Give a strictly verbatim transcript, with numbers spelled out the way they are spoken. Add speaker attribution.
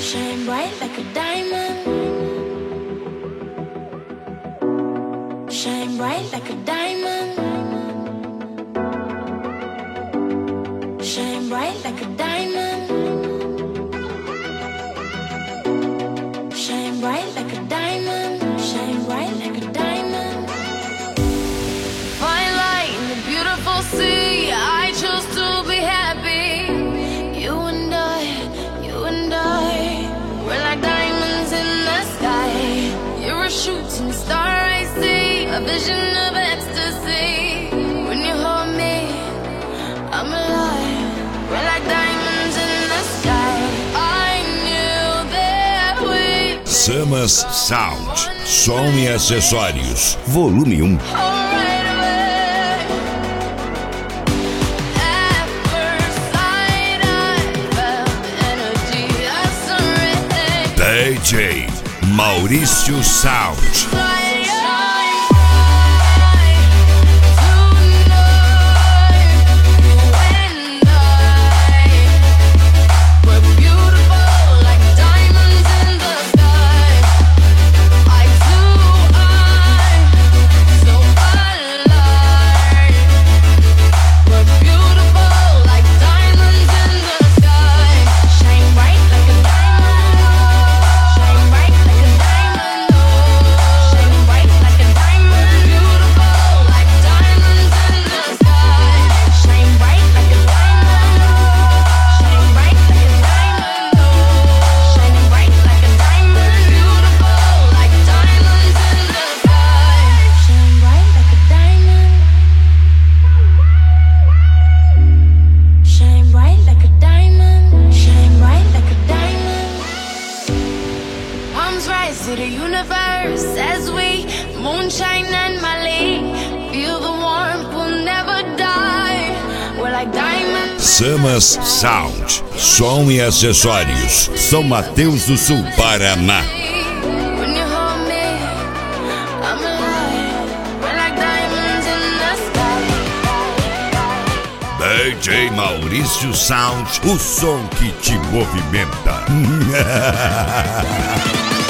Speaker 1: Shine bright like a diamond. Shine bright like a diamond. Shine bright like a diamond. Shine bright like a diamond. Shine bright like a diamond.
Speaker 2: Fine light in the beautiful sea. I chose to be happy. You and I, you and I, we're like diamonds in the sky. You're a shooting star I see, a vision of ecstasy. When you hold me, I'm alive. We're like diamonds in the sky. I knew that we
Speaker 3: Samas Sound, som e acessórios, volume um.
Speaker 2: right away. At first sight, I felt the energy of surrender.
Speaker 3: D J Maurício Sound.
Speaker 2: To the universe as we moonshine and Mali. Feel the warmth, we'll never die. We're like diamonds.
Speaker 3: Samas Sound, som e acessórios, São Mateus do Sul, Paraná.
Speaker 2: When you hold me, I'm alive. We're like diamonds in the sky.
Speaker 3: D J Maurício Sound, o som que te movimenta.